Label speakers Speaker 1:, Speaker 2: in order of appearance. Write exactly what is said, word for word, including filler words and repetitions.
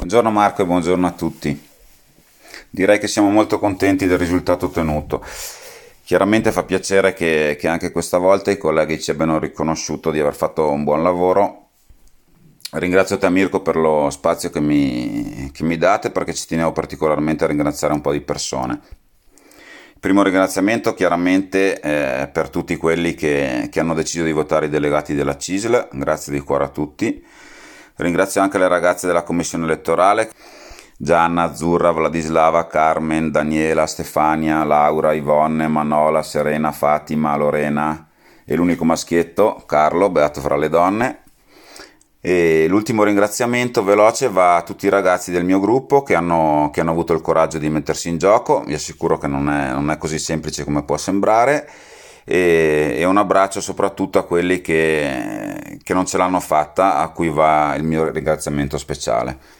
Speaker 1: Buongiorno Marco e buongiorno a tutti. Direi che siamo molto contenti del risultato ottenuto. Chiaramente fa piacere che, che anche questa volta i colleghi ci abbiano riconosciuto di aver fatto un buon lavoro. Ringrazio te Mirko per lo spazio che mi, che mi date perché ci tenevo particolarmente a ringraziare un po' di persone. Il primo ringraziamento chiaramente eh, per tutti quelli che, che hanno deciso di votare i delegati della C I S L, grazie di cuore a tutti. Ringrazio anche le ragazze della commissione elettorale, Gianna, Azzurra, Vladislava, Carmen, Daniela, Stefania, Laura, Ivonne, Manola, Serena, Fatima, Lorena e l'unico maschietto, Carlo, beato fra le donne. E l'ultimo ringraziamento veloce va a tutti i ragazzi del mio gruppo che hanno, che hanno avuto il coraggio di mettersi in gioco. Vi assicuro che non è, non è così semplice come può sembrare. E, e un abbraccio soprattutto a quelli che, che non ce l'hanno fatta, a cui va il mio ringraziamento speciale.